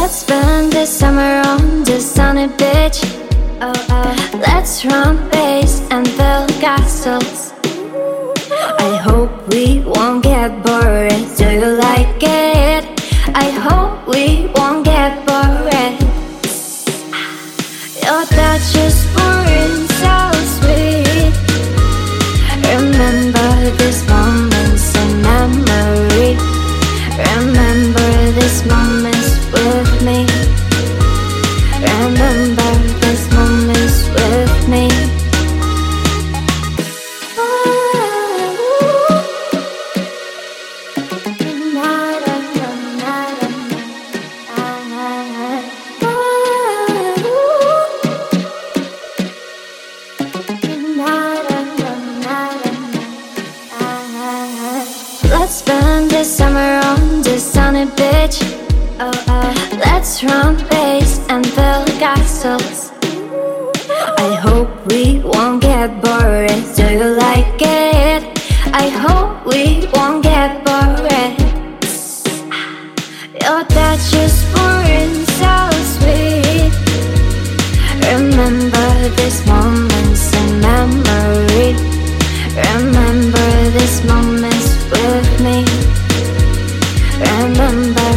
Let's spend this summer on the sunny beach. Let's run base and build castles. I hope we won't get bored. Do you like it? I hope we won't get bored. Your touch is pouring so sweet. Remember these moments in memory. Remember these moments with me. Remember these moments with me. Let's spend this summer on the sunny beach. Let's run base and build castles. I hope we won't get bored. Do you like it? I hope we won't get bored. Your touch is pouring so sweet. Remember these moments in memory. Remember these moments with me. Remember